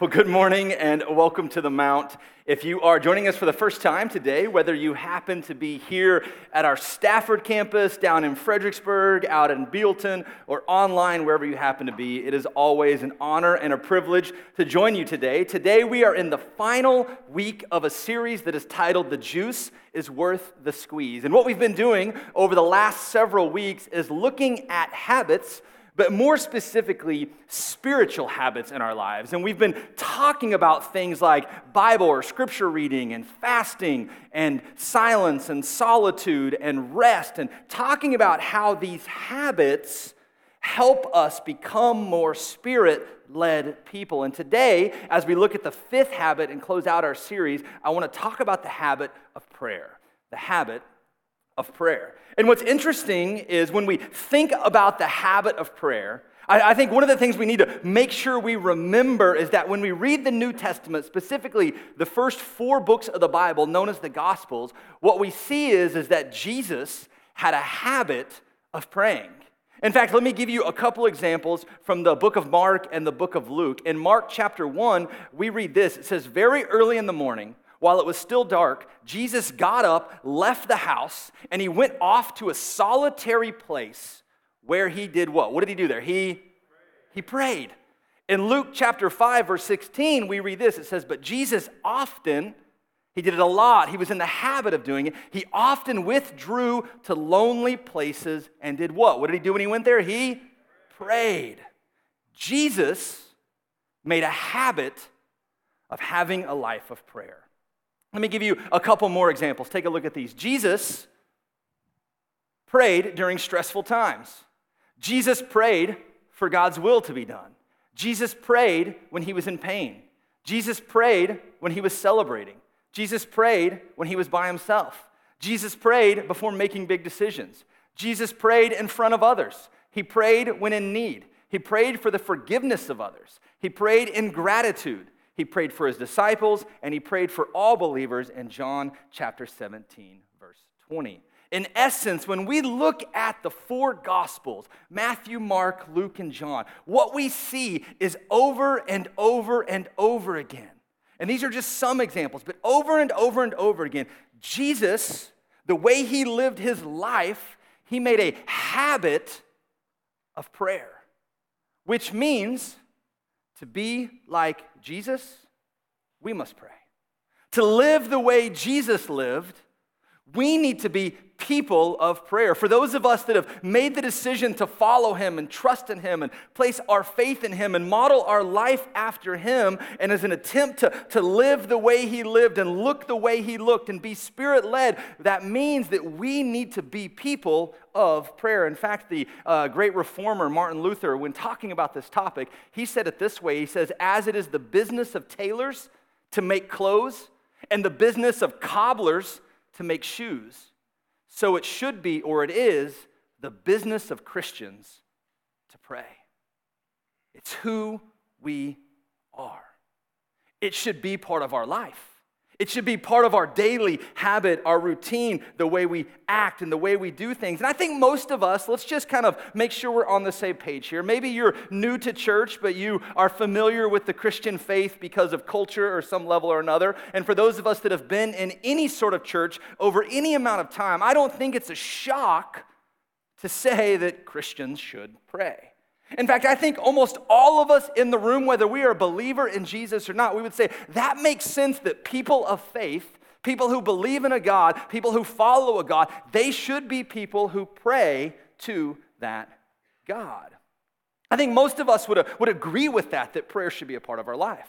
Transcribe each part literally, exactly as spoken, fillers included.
Well, good morning and welcome to the Mount. If you are joining us for the first time today, whether you happen to be here at our Stafford campus, down in Fredericksburg, out in Bealton, or online, wherever you happen to be, it is always an honor and a privilege to join you today. Today we are in the final week of a series that is titled The Juice is Worth the Squeeze. And what we've been doing over the last several weeks is looking at habits, but more specifically, spiritual habits in our lives. And we've been talking about things like Bible or scripture reading and fasting and silence and solitude and rest, and talking about how these habits help us become more spirit-led people. And today, as we look at the fifth habit and close out our series, I want to talk about the habit of prayer. The habit of prayer. And what's interesting is when we think about the habit of prayer, I, I think one of the things we need to make sure we remember is that when we read the New Testament, specifically the first four books of the Bible known as the Gospels, what we see is, is that Jesus had a habit of praying. In fact, let me give you a couple examples from the book of Mark and the book of Luke. In Mark chapter one, we read this. It says, very early in the morning, while it was still dark, Jesus got up, left the house, and he went off to a solitary place where he did what? What did he do there? He, he prayed. In Luke chapter five, verse sixteen, we read this. It says, but Jesus often, he did it a lot, he was in the habit of doing it, he often withdrew to lonely places and did what? What did he do when he went there? He prayed. Jesus made a habit of having a life of prayer. Let me give you a couple more examples. Take a look at these. Jesus prayed during stressful times. Jesus prayed for God's will to be done. Jesus prayed when he was in pain. Jesus prayed when he was celebrating. Jesus prayed when he was by himself. Jesus prayed before making big decisions. Jesus prayed in front of others. He prayed when in need. He prayed for the forgiveness of others. He prayed in gratitude. He prayed for his disciples, and he prayed for all believers in John chapter seventeen, verse twenty. In essence, when we look at the four Gospels, Matthew, Mark, Luke, and John, what we see is over and over and over again. And these are just some examples, but over and over and over again, Jesus, the way he lived his life, he made a habit of prayer, which means to be like Jesus, we must pray. To live the way Jesus lived, we need to be people of prayer. For those of us that have made the decision to follow him and trust in him and place our faith in him and model our life after him, and as an attempt to, to live the way he lived and look the way he looked and be spirit-led, that means that we need to be people of prayer. In fact, the uh, great reformer Martin Luther, when talking about this topic, he said it this way. He says, as it is the business of tailors to make clothes and the business of cobblers to make shoes, so it should be, or it is, the business of Christians to pray. It's who we are. It should be part of our life. It should be part of our daily habit, our routine, the way we act and the way we do things. And I think most of us, let's just kind of make sure we're on the same page here. Maybe you're new to church, but you are familiar with the Christian faith because of culture or some level or another. And for those of us that have been in any sort of church over any amount of time, I don't think it's a shock to say that Christians should pray. In fact, I think almost all of us in the room, whether we are a believer in Jesus or not, we would say that makes sense that people of faith, people who believe in a God, people who follow a God, they should be people who pray to that God. I think most of us would, would agree with that, that prayer should be a part of our life.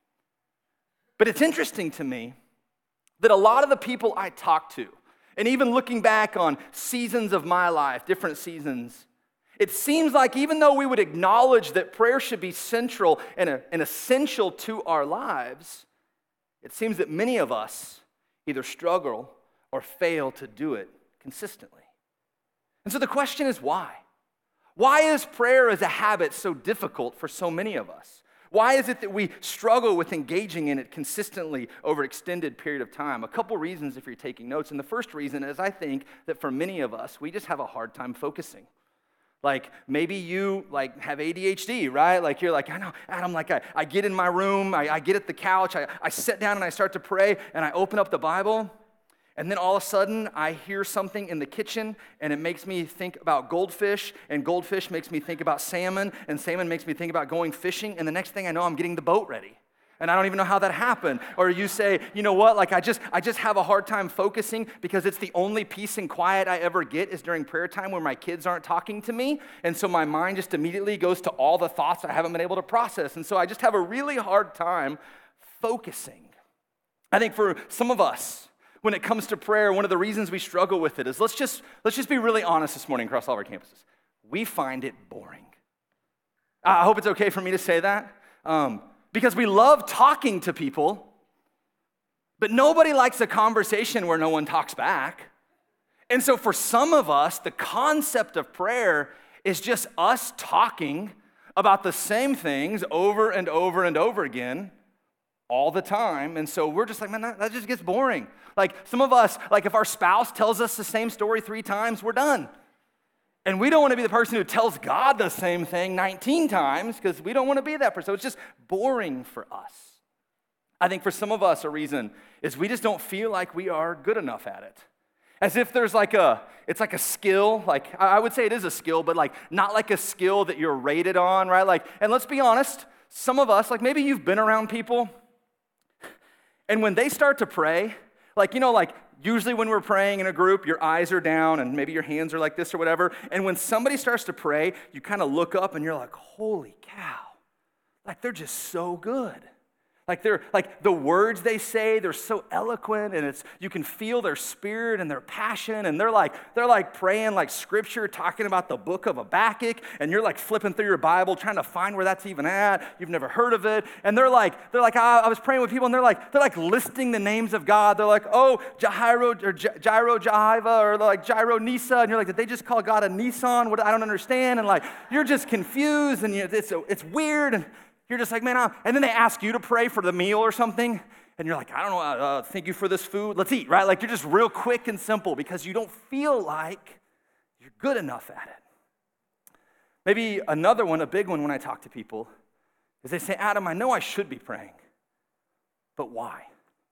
But it's interesting to me that a lot of the people I talk to, and even looking back on seasons of my life, different seasons, it seems like even though we would acknowledge that prayer should be central and, a, and essential to our lives, it seems that many of us either struggle or fail to do it consistently. And so the question is why? Why is prayer as a habit so difficult for so many of us? Why is it that we struggle with engaging in it consistently over an extended period of time? A couple reasons if you're taking notes. And the first reason is I think that for many of us, we just have a hard time focusing. Like maybe you like have A D H D, right? Like you're like, I know, Adam, like I, I get in my room, I, I get at the couch, I, I sit down and I start to pray and I open up the Bible and then all of a sudden I hear something in the kitchen and it makes me think about goldfish and goldfish makes me think about salmon and salmon makes me think about going fishing and the next thing I know I'm getting the boat ready. And I don't even know how that happened. Or you say, you know what, like I just I just have a hard time focusing because it's the only peace and quiet I ever get is during prayer time where my kids aren't talking to me. And so my mind just immediately goes to all the thoughts I haven't been able to process. And so I just have a really hard time focusing. I think for some of us, when it comes to prayer, one of the reasons we struggle with it is let's just let's just be really honest this morning across all of our campuses. We find it boring. I hope it's okay for me to say that. Um, Because we love talking to people, but nobody likes a conversation where no one talks back. And so for some of us, the concept of prayer is just us talking about the same things over and over and over again all the time. And so we're just like, man, that, that just gets boring. Like some of us, like if our spouse tells us the same story three times, we're done. And we don't want to be the person who tells God the same thing nineteen times because we don't want to be that person. So it's just boring for us. I think for some of us, a reason is we just don't feel like we are good enough at it. As if there's like a, it's like a skill, like I would say it is a skill, but like not like a skill that you're rated on, right? Like, and let's be honest, some of us, like maybe you've been around people and when they start to pray, like, you know, like, usually when we're praying in a group, your eyes are down and maybe your hands are like this or whatever. And when somebody starts to pray, you kind of look up and you're like, holy cow. Like they're just so good. Like they're like the words they say, they're so eloquent and it's you can feel their spirit and their passion and they're like they're like praying like scripture, talking about the book of Habakkuk, and you're like flipping through your Bible trying to find where that's even at. You've never heard of it, and they're like they're like I, I was praying with people and they're like they're like listing the names of God. They're like, oh, Jahiro or J- Gyro Jehovah or like Gyro Nisa, and you're like, did they just call God a Nissan? What I don't understand, and like you're just confused and you, it's it's weird and. You're just like, man, I'm, and then they ask you to pray for the meal or something, and you're like, I don't know, uh, thank you for this food, let's eat, right? Like you're just real quick and simple because you don't feel like you're good enough at it. Maybe another one, a big one when I talk to people, is they say, Adam, I know I should be praying, but why?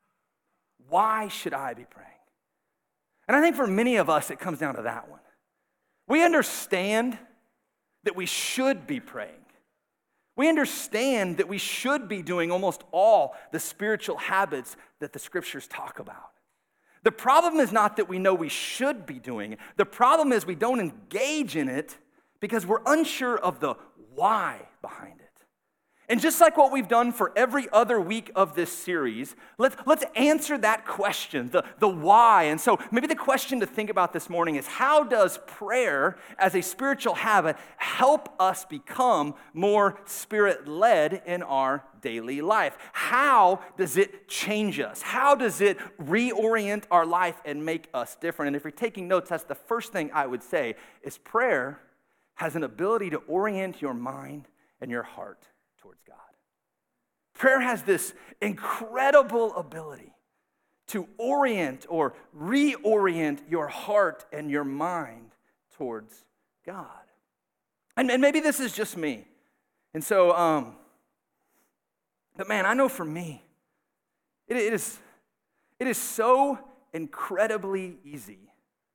Why should I be praying? And I think for many of us, it comes down to that one. We understand that we should be praying. We understand that we should be doing almost all the spiritual habits that the scriptures talk about. The problem is not that we know we should be doing it. The problem is we don't engage in it because we're unsure of the why behind it. And just like what we've done for every other week of this series, let's, let's answer that question, the, the why. And so maybe the question to think about this morning is, how does prayer as a spiritual habit help us become more spirit-led in our daily life? How does it change us? How does it reorient our life and make us different? And if you're taking notes, that's the first thing I would say, is prayer has an ability to orient your mind and your heart towards God. Prayer has this incredible ability to orient or reorient your heart and your mind towards God. And, and maybe this is just me. And so, um, but man, I know for me, it, it is it is so incredibly easy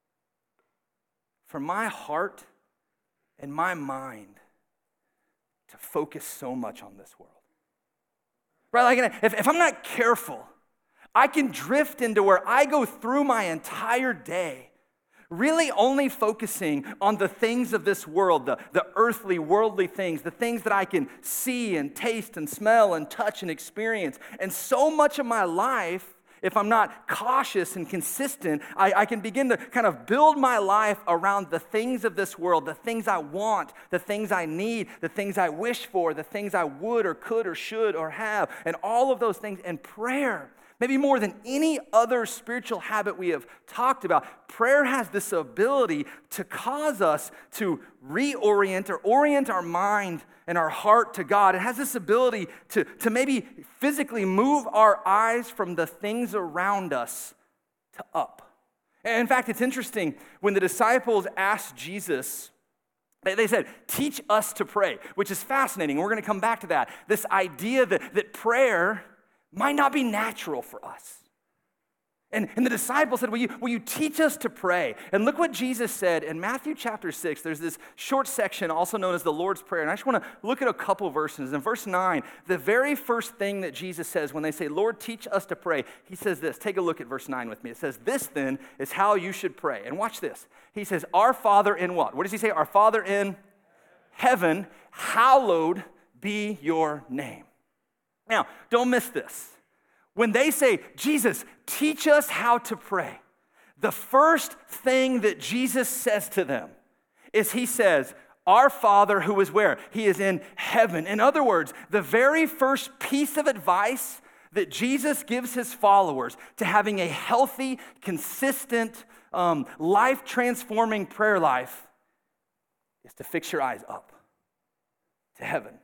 for my heart and my mind to focus so much on this world. Right? Like if, if I'm not careful, I can drift into where I go through my entire day really only focusing on the things of this world, the, the earthly, worldly things, the things that I can see and taste and smell and touch and experience. And so much of my life, if I'm not cautious and consistent, I, I can begin to kind of build my life around the things of this world, the things I want, the things I need, the things I wish for, the things I would or could or should or have, and all of those things. And prayer, maybe more than any other spiritual habit we have talked about, prayer has this ability to cause us to reorient or orient our mind and our heart to God. It has this ability to, to maybe physically move our eyes from the things around us to up. And in fact, it's interesting, when the disciples asked Jesus They, they said, teach us to pray, which is fascinating. We're going to come back to that. This idea that, that prayer might not be natural for us. And, and the disciples said, will you, will you teach us to pray? And look what Jesus said in Matthew chapter six. There's this short section also known as the Lord's Prayer. And I just want to look at a couple verses. In verse nine, the very first thing that Jesus says when they say, Lord, teach us to pray, he says this. Take a look at verse nine with me. It says, this then is how you should pray. And watch this. He says, our Father in what? What does he say? Our Father in heaven, hallowed be your name. Now, don't miss this. When they say, Jesus, teach us how to pray, the first thing that Jesus says to them is he says, our Father who is where? He is in heaven. In other words, the very first piece of advice that Jesus gives his followers to having a healthy, consistent, um, life-transforming prayer life is to fix your eyes up to heaven.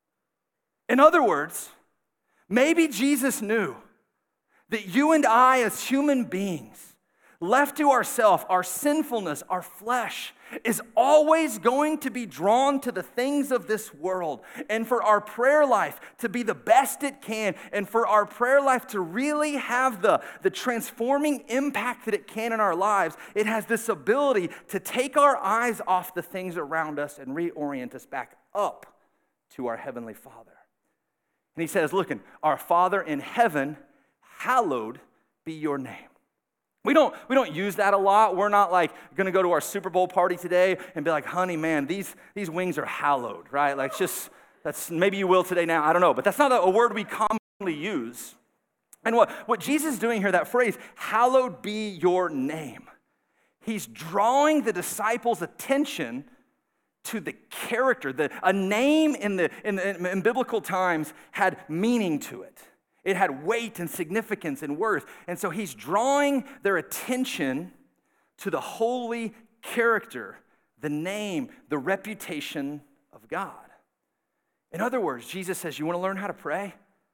In other words, maybe Jesus knew that you and I as human beings, left to ourselves, our sinfulness, our flesh, is always going to be drawn to the things of this world. And for our prayer life to be the best it can, and for our prayer life to really have the, the transforming impact that it can in our lives, it has this ability to take our eyes off the things around us and reorient us back up to our Heavenly Father. And he says, look, our Father in heaven, hallowed be your name. We don't, we don't use that a lot. We're not like going to go to our Super Bowl party today and be like, honey, man, these, these wings are hallowed, right? Like just, that's, maybe you will today now, I don't know. But that's not a, a word we commonly use. And what, what Jesus is doing here, that phrase, hallowed be your name, he's drawing the disciples' attention to the character. The, a name in, the, in, the, in biblical times had meaning to it. It had weight and significance and worth. And so he's drawing their attention to the holy character, the name, the reputation of God. In other words, Jesus says, you want to learn how to pray?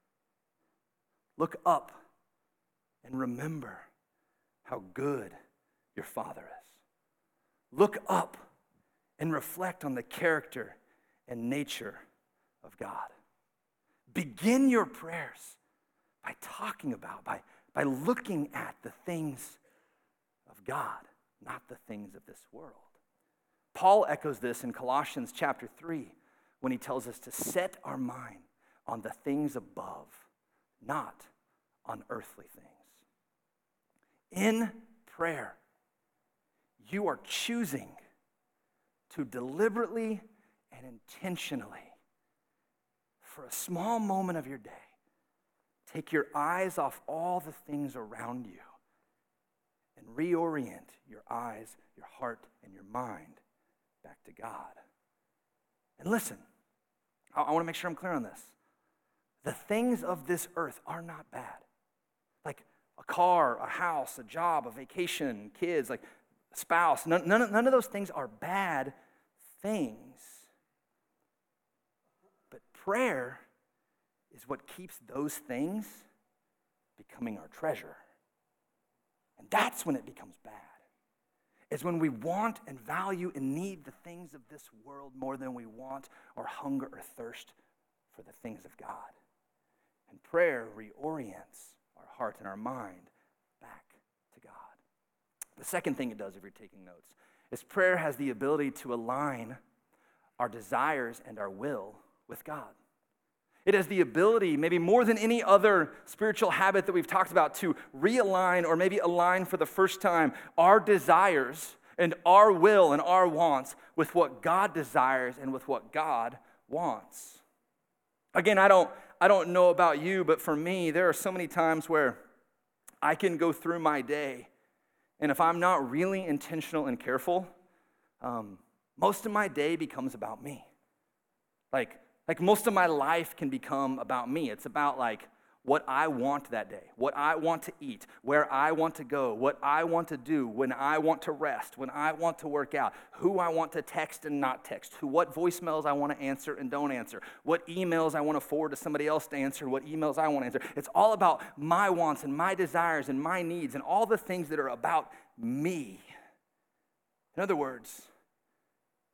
Look up and remember how good your Father is. Look up and reflect on the character and nature of God. Begin your prayers by talking about, by, by looking at the things of God, not the things of this world. Paul echoes this in Colossians chapter three when he tells us to set our mind on the things above, not on earthly things. In prayer, you are choosing to deliberately and intentionally, for a small moment of your day, take your eyes off all the things around you and reorient your eyes, your heart, and your mind back to God. And listen, I, I want to make sure I'm clear on this. The things of this earth are not bad. Like a car, a house, a job, a vacation, kids, like a spouse. None, none, none of those things are bad things. But prayer is what keeps those things becoming our treasure. And that's when it becomes bad. It's when we want and value and need the things of this world more than we want or hunger or thirst for the things of God. And prayer reorients our heart and our mind back to God. The second thing it does, if you're taking notes, is prayer has the ability to align our desires and our will with God. It has the ability, maybe more than any other spiritual habit that we've talked about, to realign or maybe align for the first time our desires and our will and our wants with what God desires and with what God wants. Again, I don't, I don't know about you, but for me, there are so many times where I can go through my day, and if I'm not really intentional and careful, um, most of my day becomes about me. Like, Like most of my life can become about me. It's about like what I want that day, what I want to eat, where I want to go, what I want to do, when I want to rest, when I want to work out, who I want to text and not text, who, what voicemails I want to answer and don't answer, what emails I want to forward to somebody else to answer, what emails I want to answer. It's all about my wants and my desires and my needs and all the things that are about me. In other words,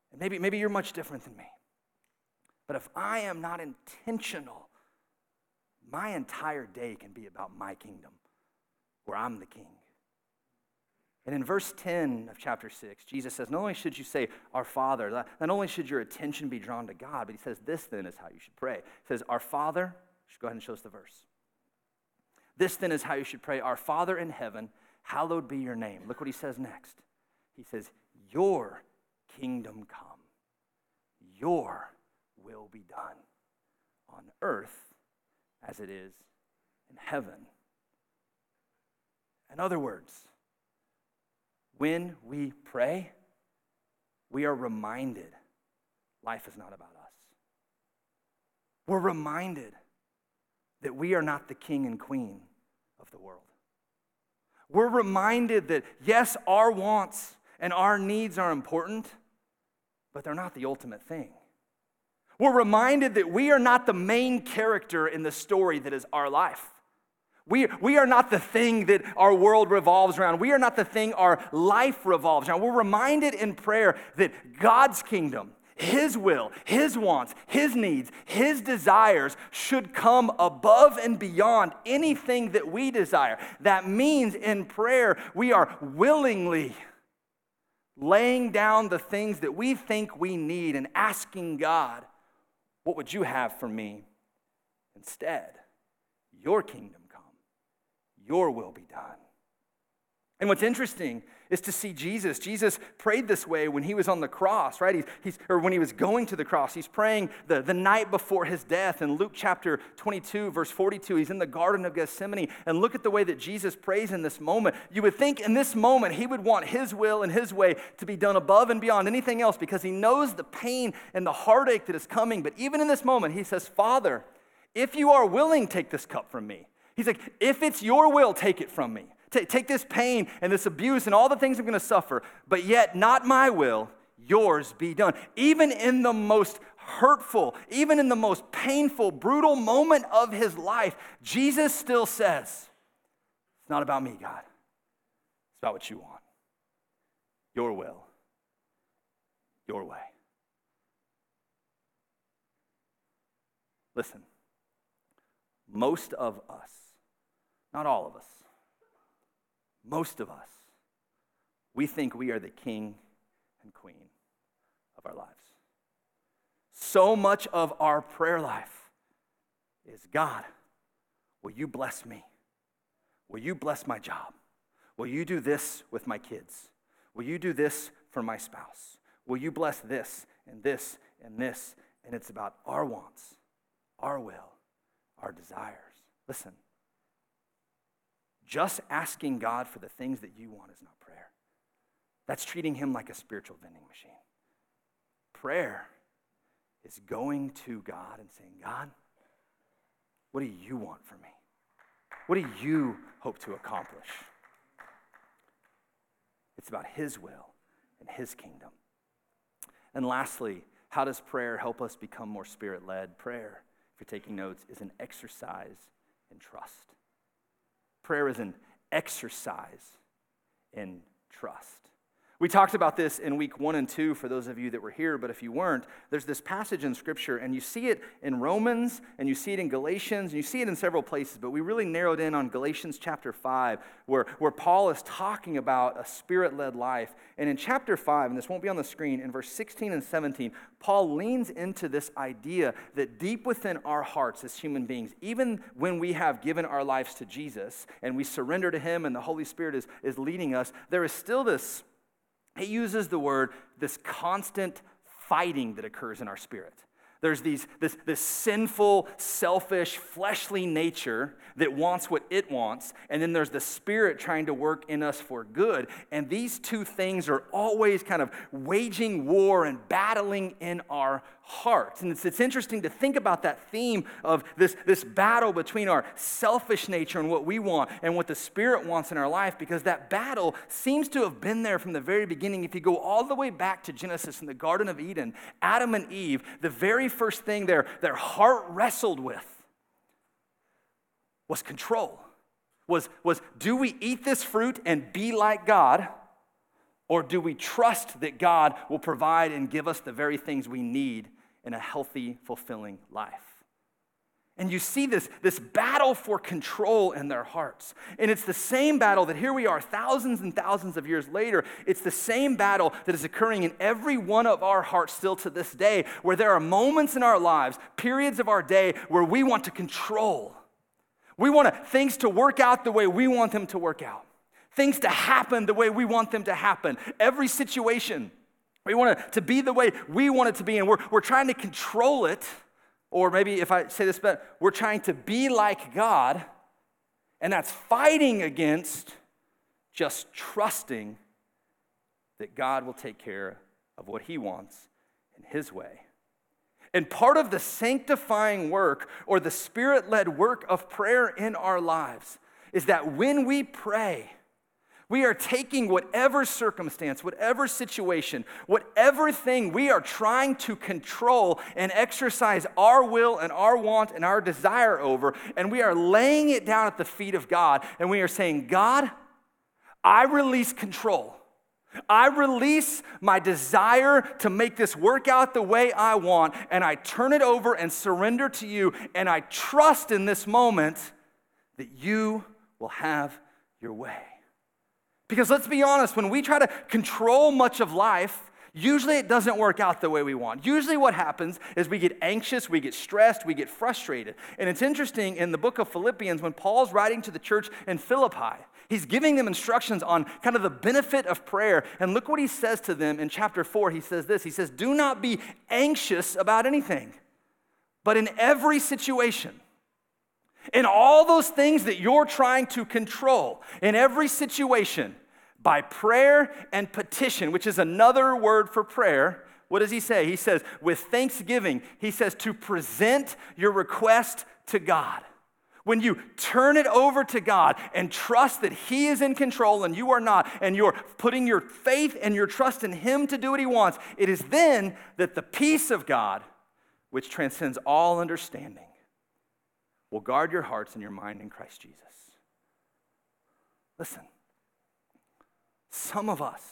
And maybe, maybe you're much different than me. But if I am not intentional, my entire day can be about my kingdom, where I'm the king. And in verse ten of chapter six, Jesus says, not only should you say, our Father, not only should your attention be drawn to God, but he says, this then is how you should pray. He says, our Father, go ahead and show us the verse. This then is how you should pray, our Father in heaven, hallowed be your name. Look what he says next. He says, your kingdom come, your will be done on earth as it is in heaven. In other words, when we pray, we are reminded life is not about us. We're reminded that we are not the king and queen of the world. We're reminded that, yes, our wants and our needs are important, but they're not the ultimate thing. We're reminded that we are not the main character in the story that is our life. We, we are not the thing that our world revolves around. We are not the thing our life revolves around. We're reminded in prayer that God's kingdom, his will, his wants, his needs, his desires should come above and beyond anything that we desire. That means in prayer, we are willingly laying down the things that we think we need and asking God, what would you have for me instead? Your kingdom come, your will be done. And what's interesting is to see Jesus. Jesus prayed this way when he was on the cross, right? He's, he's, or when he was going to the cross. He's praying the, the night before his death. In Luke chapter twenty-two, verse forty-two, he's in the Garden of Gethsemane. And look at the way that Jesus prays in this moment. You would think in this moment he would want his will and his way to be done above and beyond anything else because he knows the pain and the heartache that is coming. But even in this moment, he says, Father, if you are willing, take this cup from me. He's like, if it's your will, take it from me. Take this pain and this abuse and all the things I'm going to suffer, but yet not my will, yours be done. Even in the most hurtful, even in the most painful, brutal moment of his life, Jesus still says, it's not about me, God. It's about what you want. Your will. Your way. Listen, most of us, not all of us, most of us, we think we are the king and queen of our lives. So much of our prayer life is, God, will you bless me? Will you bless my job? Will you do this with my kids? Will you do this for my spouse? Will you bless this and this and this? And it's about our wants, our will, our desires. Listen. Just asking God for the things that you want is not prayer. That's treating him like a spiritual vending machine. Prayer is going to God and saying, God, what do you want for me? What do you hope to accomplish? It's about his will and his kingdom. And lastly, how does prayer help us become more spirit-led? Prayer, if you're taking notes, is an exercise in trust. Prayer is an exercise in trust. We talked about this in week one and two for those of you that were here, but if you weren't, there's this passage in Scripture, and you see it in Romans, and you see it in Galatians, and you see it in several places, but we really narrowed in on Galatians chapter five, where, where Paul is talking about a spirit-led life. And in chapter five, and this won't be on the screen, in verse sixteen and seventeen, Paul leans into this idea that deep within our hearts as human beings, even when we have given our lives to Jesus, and we surrender to him, and the Holy Spirit is, is leading us, there is still this, he uses the word, this constant fighting that occurs in our spirit. There's these, this, this sinful, selfish, fleshly nature that wants what it wants, and then there's the Spirit trying to work in us for good. And these two things are always kind of waging war and battling in our hearts. And it's, it's interesting to think about that theme of this, this battle between our selfish nature and what we want and what the Spirit wants in our life, because that battle seems to have been there from the very beginning. If you go all the way back to Genesis in the Garden of Eden, Adam and Eve, the very first thing their, their heart wrestled with was control. Was, was, do we eat this fruit and be like God, Or do we trust that God will provide and give us the very things we need in a healthy, fulfilling life? And you see this, this battle for control in their hearts. And it's the same battle that here we are thousands and thousands of years later. It's the same battle that is occurring in every one of our hearts still to this day, where there are moments in our lives, periods of our day, where we want to control. We want things to work out the way we want them to work out. Things to happen the way we want them to happen. Every situation, we want it to be the way we want it to be. And we're, we're trying to control it. Or maybe if I say this better, we're trying to be like God, and that's fighting against just trusting that God will take care of what he wants in his way. And part of the sanctifying work or the Spirit-led work of prayer in our lives is that when we pray, we are taking whatever circumstance, whatever situation, whatever thing we are trying to control and exercise our will and our want and our desire over, and we are laying it down at the feet of God, and we are saying, God, I release control. I release my desire to make this work out the way I want, and I turn it over and surrender to you, and I trust in this moment that you will have your way. Because let's be honest, when we try to control much of life, usually it doesn't work out the way we want. Usually what happens is we get anxious, we get stressed, we get frustrated. And it's interesting in the book of Philippians, when Paul's writing to the church in Philippi, he's giving them instructions on kind of the benefit of prayer. And look what he says to them in chapter four. He says this, he says, do not be anxious about anything, but in every situation, in all those things that you're trying to control, in every situation, by prayer and petition, which is another word for prayer, what does he say? He says, with thanksgiving, he says to present your request to God. When you turn it over to God and trust that he is in control and you are not, and you're putting your faith and your trust in him to do what he wants, it is then that the peace of God, which transcends all understanding, will guard your hearts and your mind in Christ Jesus. Listen, some of us,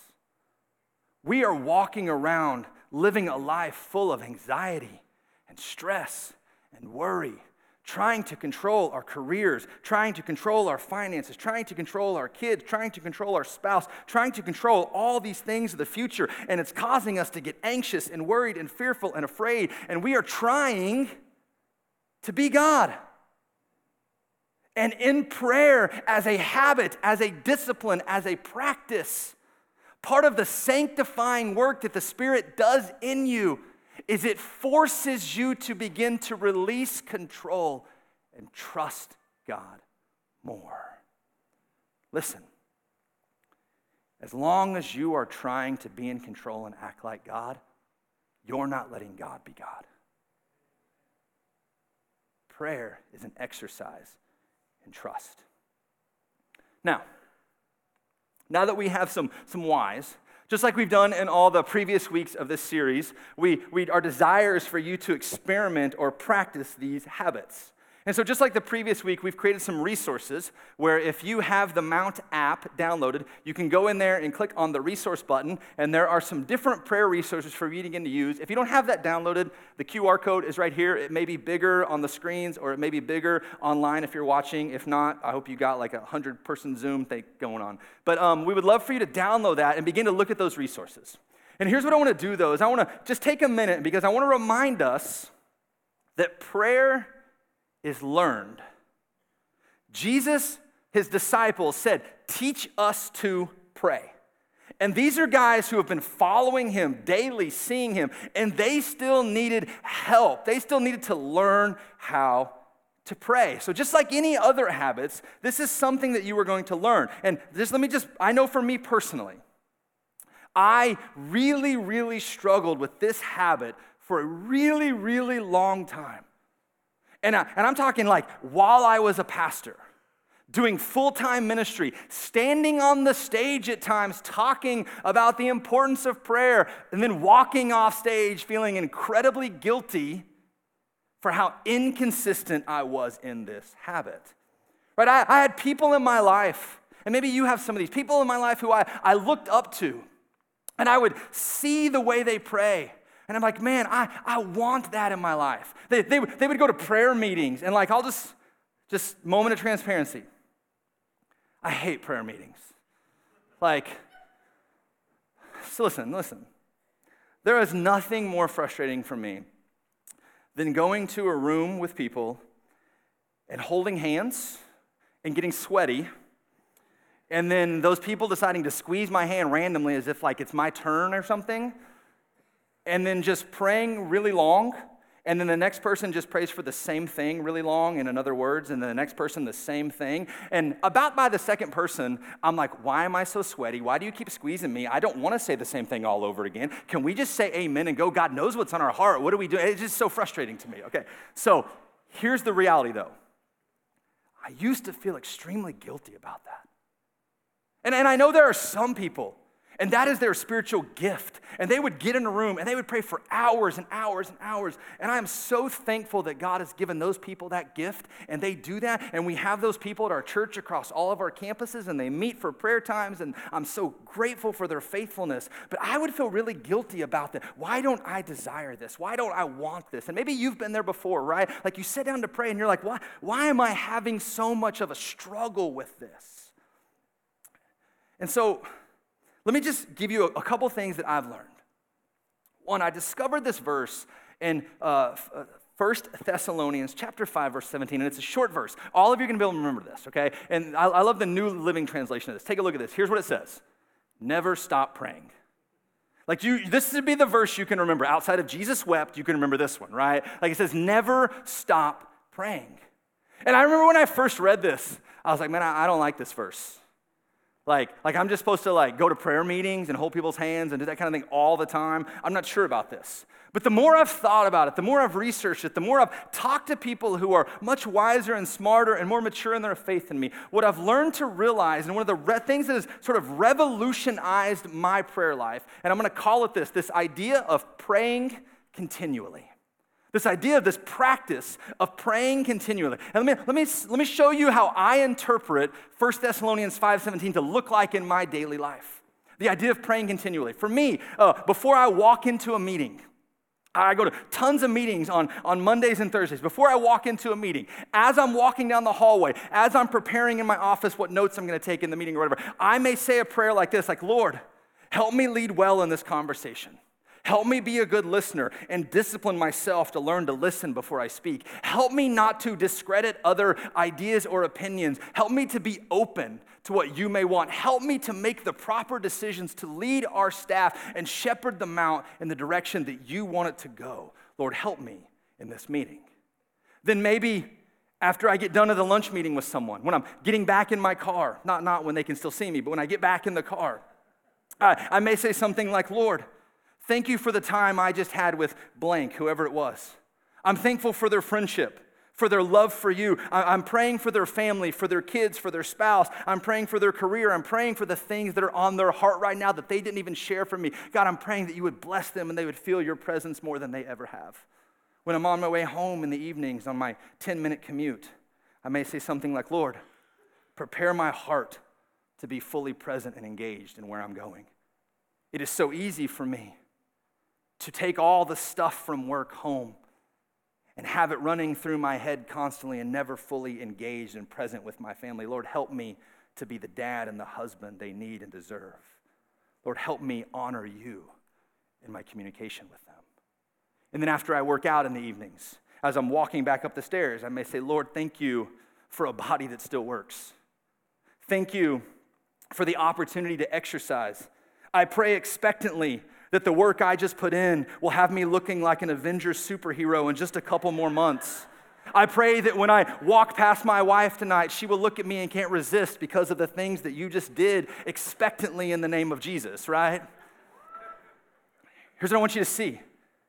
we are walking around living a life full of anxiety and stress and worry, trying to control our careers, trying to control our finances, trying to control our kids, trying to control our spouse, trying to control all these things of the future, and it's causing us to get anxious and worried and fearful and afraid, and we are trying to be God. And in prayer, as a habit, as a discipline, as a practice, part of the sanctifying work that the Spirit does in you is it forces you to begin to release control and trust God more. Listen, as long as you are trying to be in control and act like God, you're not letting God be God. Prayer is an exercise in trust. Now, now that we have some, some whys, just like we've done in all the previous weeks of this series, we, we, our desire is for you to experiment or practice these habits. And so just like the previous week, we've created some resources where if you have the Mount app downloaded, you can go in there and click on the resource button, and there are some different prayer resources for you to begin to use. If you don't have that downloaded, the Q R code is right here. It may be bigger on the screens, or it may be bigger online if you're watching. If not, I hope you got like a hundred-person Zoom thing going on. But um, we would love for you to download that and begin to look at those resources. And here's what I want to do, though, is I want to just take a minute because I want to remind us that prayer is learned. Jesus, his disciples, said, teach us to pray. And these are guys who have been following him daily, seeing him, and they still needed help. They still needed to learn how to pray. So just like any other habits, this is something that you are going to learn. And just let me just, I know for me personally, I really, really struggled with this habit for a really, really long time. And, I, and I'm talking like while I was a pastor, doing full-time ministry, standing on the stage at times, talking about the importance of prayer, and then walking off stage feeling incredibly guilty for how inconsistent I was in this habit. Right? I, I had people in my life, and maybe you have some of these, people in my life who I, I looked up to, And I would see the way they pray. And I'm like, man, I, I want that in my life. They, they, they would go to prayer meetings, and like, I'll just, just moment of transparency. I hate prayer meetings. Like, so listen, listen. There is nothing more frustrating for me than going to a room with people and holding hands and getting sweaty, and then those people deciding to squeeze my hand randomly as if like it's my turn or something, and then just praying really long, and then the next person just prays for the same thing really long in other words, and then the next person the same thing. And about by the second person, I'm like, why am I so sweaty? Why do you keep squeezing me? I don't want to say the same thing all over again. Can we just say amen and go? God knows what's on our heart. What do we do? It's just so frustrating to me. Okay, so here's the reality though. I used to feel extremely guilty about that. And, and I know there are some people, and that is their spiritual gift. And they would get in a room and they would pray for hours and hours and hours. And I am so thankful that God has given those people that gift, and they do that. And we have those people at our church across all of our campuses, and they meet for prayer times, and I'm so grateful for their faithfulness. But I would feel really guilty about that. Why don't I desire this? Why don't I want this? And maybe you've been there before, right? Like you sit down to pray and you're like, why, why am I having so much of a struggle with this? And so, let me just give you a, a couple things that I've learned. One, I discovered this verse in uh, First Thessalonians chapter five, verse seventeen, and it's a short verse. All of you are going to be able to remember this, okay? And I, I love the New Living Translation of this. Take a look at this. Here's what it says. Never stop praying. Like you, this would be the verse you can remember. Outside of Jesus wept, you can remember this one, right? Like it says, never stop praying. And I remember when I first read this, I was like, man, I, I don't like this verse. Like, like I'm just supposed to like go to prayer meetings and hold people's hands and do that kind of thing all the time. I'm not sure about this. But the more I've thought about it, the more I've researched it, the more I've talked to people who are much wiser and smarter and more mature in their faith than me, what I've learned to realize, and one of the re- things that has sort of revolutionized my prayer life, and I'm going to call it this, this idea of praying continually. This idea of this practice of praying continually. And let me, let me, let me show you how I interpret First Thessalonians five seventeen to look like in my daily life. The idea of praying continually. For me, uh, before I walk into a meeting, I go to tons of meetings on, on Mondays and Thursdays. Before I walk into a meeting, as I'm walking down the hallway, as I'm preparing in my office what notes I'm going to take in the meeting or whatever, I may say a prayer like this, like, Lord, help me lead well in this conversation. Help me be a good listener and discipline myself to learn to listen before I speak. Help me not to discredit other ideas or opinions. Help me to be open to what you may want. Help me to make the proper decisions to lead our staff and shepherd them out in the direction that you want it to go. Lord, help me in this meeting. Then maybe after I get done at the lunch meeting with someone, when I'm getting back in my car, not, not when they can still see me, but when I get back in the car, I, I may say something like, Lord, thank you for the time I just had with blank, whoever it was. I'm thankful for their friendship, for their love for you. I'm praying for their family, for their kids, for their spouse. I'm praying for their career. I'm praying for the things that are on their heart right now that they didn't even share for me. God, I'm praying that you would bless them and they would feel your presence more than they ever have. When I'm on my way home in the evenings on my ten-minute commute, I may say something like, Lord, prepare my heart to be fully present and engaged in where I'm going. It is so easy for me to take all the stuff from work home and have it running through my head constantly and never fully engaged and present with my family. Lord, help me to be the dad and the husband they need and deserve. Lord, help me honor you in my communication with them. And then after I work out in the evenings, as I'm walking back up the stairs, I may say, Lord, thank you for a body that still works. Thank you for the opportunity to exercise. I pray expectantly that the work I just put in will have me looking like an Avengers superhero in just a couple more months. I pray that when I walk past my wife tonight, she will look at me and can't resist because of the things that you just did expectantly in the name of Jesus, right? Here's what I want you to see.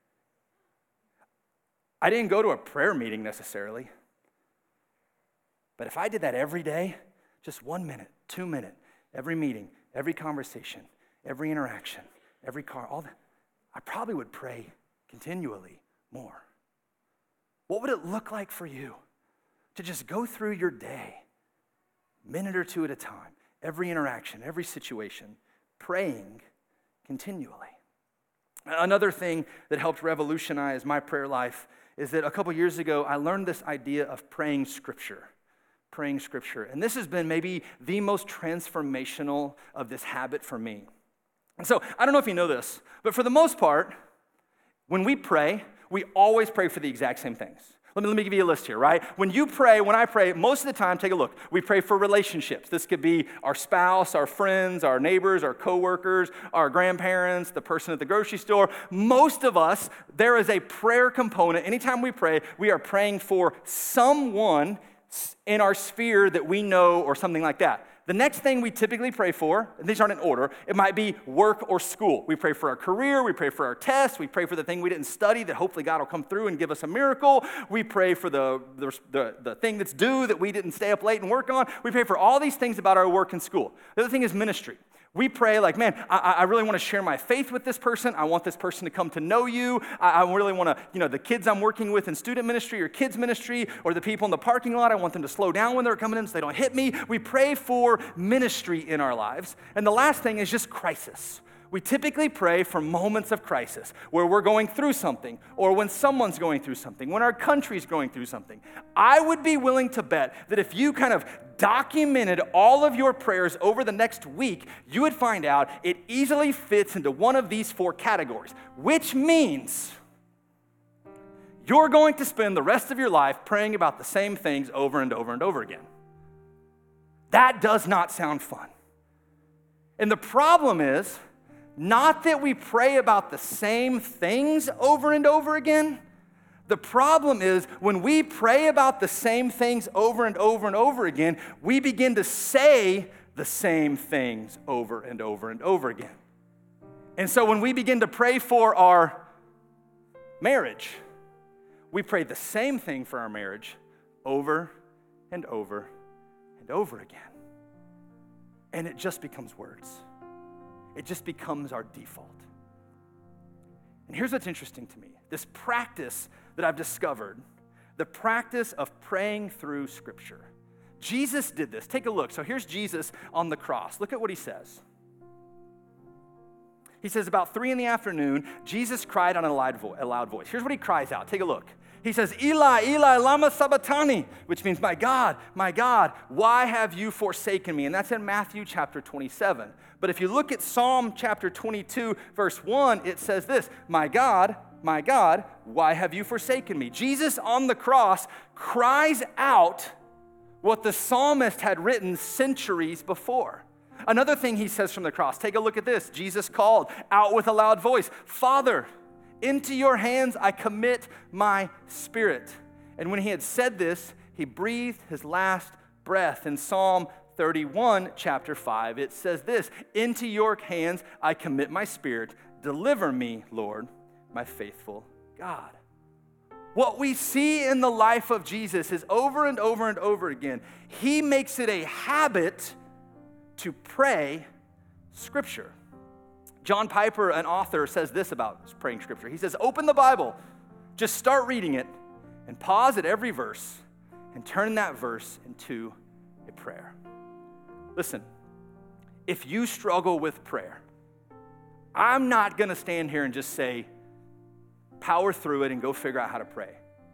I didn't go to a prayer meeting necessarily, but if I did that every day, just one minute, two minute, every meeting, every conversation, every interaction, every car, all that, I probably would pray continually more. What would it look like for you to just go through your day, minute or two at a time, every interaction, every situation, praying continually. Another thing that helped revolutionize my prayer life is that a couple years ago, I learned this idea of praying scripture. Praying scripture. And this has been maybe the most transformational of this habit for me. And so, I don't know if you know this, but for the most part, when we pray, we always pray for the exact same things. Let me, let me give you a list here, right? When you pray, when I pray, most of the time, take a look. We pray for relationships. This could be our spouse, our friends, our neighbors, our coworkers, our grandparents, the person at the grocery store. Most of us, there is a prayer component. Anytime we pray, we are praying for someone in our sphere that we know or something like that. The next thing we typically pray for, and these aren't in order, it might be work or school. We pray for our career, we pray for our tests, we pray for the thing we didn't study that hopefully God will come through and give us a miracle. We pray for the, the, the, the thing that's due that we didn't stay up late and work on. We pray for all these things about our work and school. The other thing is ministry. We pray like, man, I, I really want to share my faith with this person. I want this person to come to know you. I, I really want to, you know, the kids I'm working with in student ministry or kids ministry or the people in the parking lot, I want them to slow down when they're coming in so they don't hit me. We pray for ministry in our lives. And the last thing is just crisis. We typically pray for moments of crisis where we're going through something or when someone's going through something, when our country's going through something. I would be willing to bet that if you kind of documented all of your prayers over the next week, you would find out it easily fits into one of these four categories, which means you're going to spend the rest of your life praying about the same things over and over and over again. That does not sound fun. And the problem is, not that we pray about the same things over and over again. The problem is when we pray about the same things over and over and over again, we begin to say the same things over and over and over again. And so when we begin to pray for our marriage, we pray the same thing for our marriage over and over and over again. And it just becomes words. It just becomes our default. And here's what's interesting to me. This practice that I've discovered, the practice of praying through Scripture. Jesus did this. Take a look. So here's Jesus on the cross. Look at what he says. He says, about three in the afternoon, Jesus cried on a loud voice. Here's what he cries out. Take a look. He says, Eli, Eli, lama sabachthani, which means, my God, my God, why have you forsaken me? And that's in Matthew chapter twenty-seven. But if you look at Psalm chapter twenty-two, verse one, it says this, my God, my God, why have you forsaken me? Jesus on the cross cries out what the psalmist had written centuries before. Another thing he says from the cross, take a look at this. Jesus called out with a loud voice, Father, into your hands I commit my spirit. And when he had said this, he breathed his last breath. In Psalm thirty-one, chapter five, it says this, into your hands I commit my spirit. Deliver me, Lord, my faithful God. What we see in the life of Jesus is over and over and over again, he makes it a habit to pray Scripture. John Piper, an author, says this about praying Scripture. He says, open the Bible, just start reading it, and pause at every verse, and turn that verse into a prayer. Listen, if you struggle with prayer, I'm not going to stand here and just say, power through it and go figure out how to pray.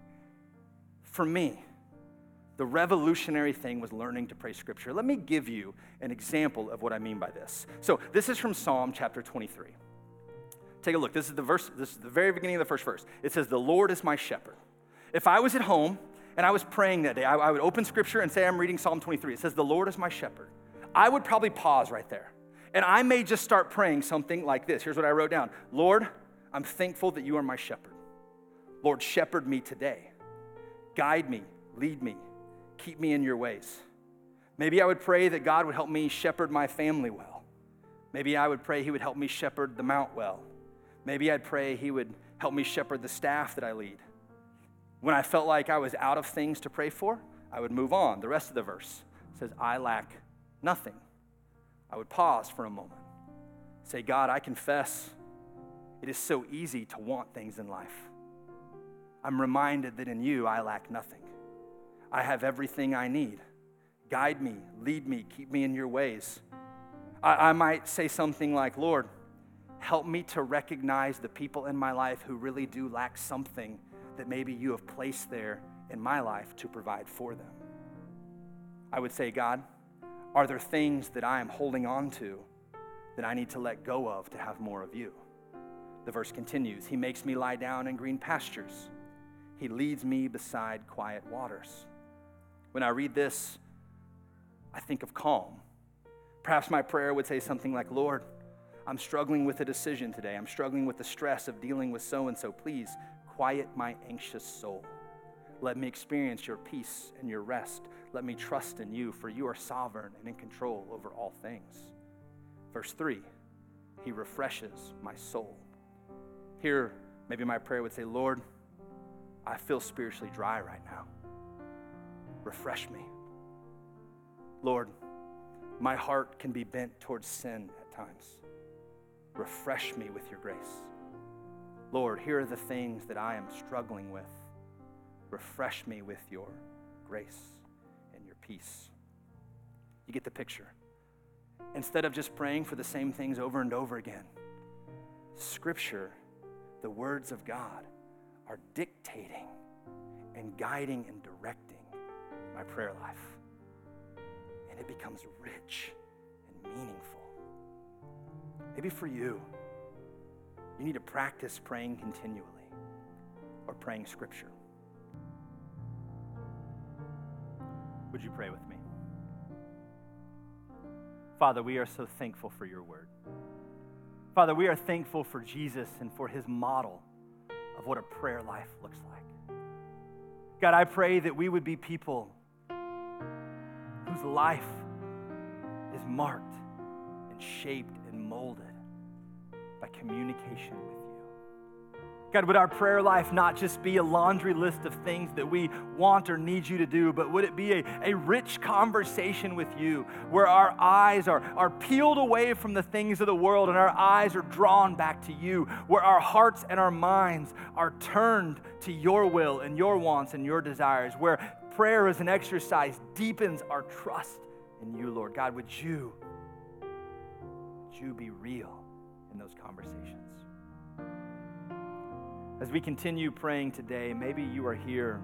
For me, the revolutionary thing was learning to pray Scripture. Let me give you an example of what I mean by this. So this is from Psalm chapter twenty-three. Take a look. This is the verse. This is the very beginning of the first verse. It says, "The Lord is my shepherd." If I was at home and I was praying that day, I, I would open Scripture and say I'm reading Psalm twenty-three. It says, "The Lord is my shepherd." I would probably pause right there, and I may just start praying something like this. Here's what I wrote down: Lord, I'm thankful that you are my shepherd. Lord, shepherd me today. Guide me, lead me. Keep me in your ways. Maybe I would pray that God would help me shepherd my family well. Maybe I would pray he would help me shepherd the mount well. Maybe I'd pray he would help me shepherd the staff that I lead. When I felt like I was out of things to pray for, I would move on. The rest of the verse says, I lack nothing. I would pause for a moment. Say, God, I confess it is so easy to want things in life. I'm reminded that in you I lack nothing. I have everything I need. Guide me, lead me, keep me in your ways. I, I might say something like, Lord, Help me to recognize the people in my life who really do lack something that maybe you have placed there in my life to provide for them. I would say, God, are there things that I am holding on to that I need to let go of to have more of you? The verse continues, he makes me lie down in green pastures. He leads me beside quiet waters. When I read this, I think of calm. Perhaps my prayer would say something like, Lord, I'm struggling with a decision today. I'm struggling with the stress of dealing with so-and-so. Please quiet my anxious soul. Let me experience your peace and your rest. Let me trust in you, for you are sovereign and in control over all things. Verse three, he refreshes my soul. Here, maybe my prayer would say, Lord, I feel spiritually dry right now. Refresh me. Lord, my heart can be bent towards sin at times. Refresh me with your grace. Lord, here are the things that I am struggling with. Refresh me with your grace and your peace. You get the picture. Instead of just praying for the same things over and over again, Scripture, the words of God, are dictating and guiding and directing my prayer life. And it becomes rich and meaningful. Maybe for you, you need to practice praying continually or praying Scripture. Would you pray with me? Father, we are so thankful for your word. Father, we are thankful for Jesus and for his model of what a prayer life looks like. God, I pray that we would be people whose life is marked and shaped and molded by communication with you. God, would our prayer life not just be a laundry list of things that we want or need you to do, but would it be a, a rich conversation with you where our eyes are, are peeled away from the things of the world and our eyes are drawn back to you, where our hearts and our minds are turned to your will and your wants and your desires, where prayer as an exercise deepens our trust in you, Lord. God, would you, would you be real in those conversations? As we continue praying today, maybe you are here,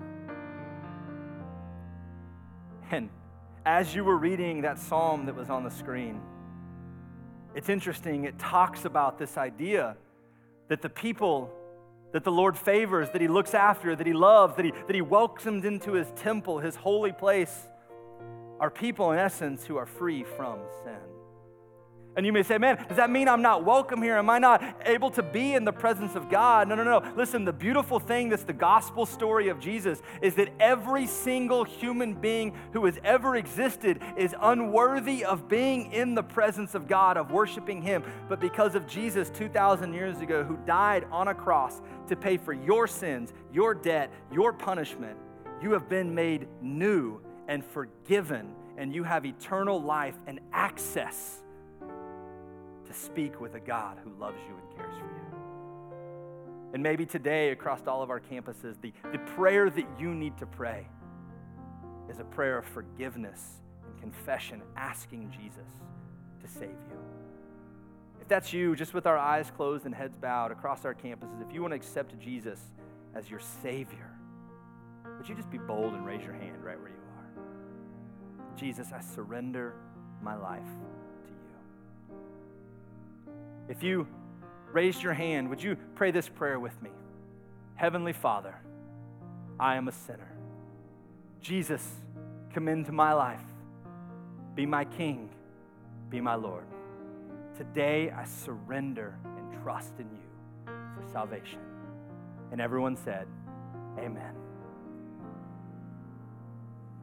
and as you were reading that psalm that was on the screen, it's interesting, it talks about this idea that the people that the Lord favors, that he looks after, that he loves, that he, that he welcomes into his temple, his holy place, are people in essence who are free from sin. And you may say, man, does that mean I'm not welcome here? Am I not able to be in the presence of God? No, no, no. Listen, the beautiful thing that's the gospel story of Jesus is that every single human being who has ever existed is unworthy of being in the presence of God, of worshiping him. But because of Jesus two thousand years ago, who died on a cross to pay for your sins, your debt, your punishment, you have been made new and forgiven, and you have eternal life and access to speak with a God who loves you and cares for you. And maybe today across all of our campuses, the, the prayer that you need to pray is a prayer of forgiveness and confession, asking Jesus to save you. If that's you, just with our eyes closed and heads bowed across our campuses, if you want to accept Jesus as your Savior, would you just be bold and raise your hand right where you are? Jesus, I surrender my life. If you raised your hand, would you pray this prayer with me? Heavenly Father, I am a sinner. Jesus, come into my life. Be my King. Be my Lord. Today, I surrender and trust in you for salvation. And everyone said, amen.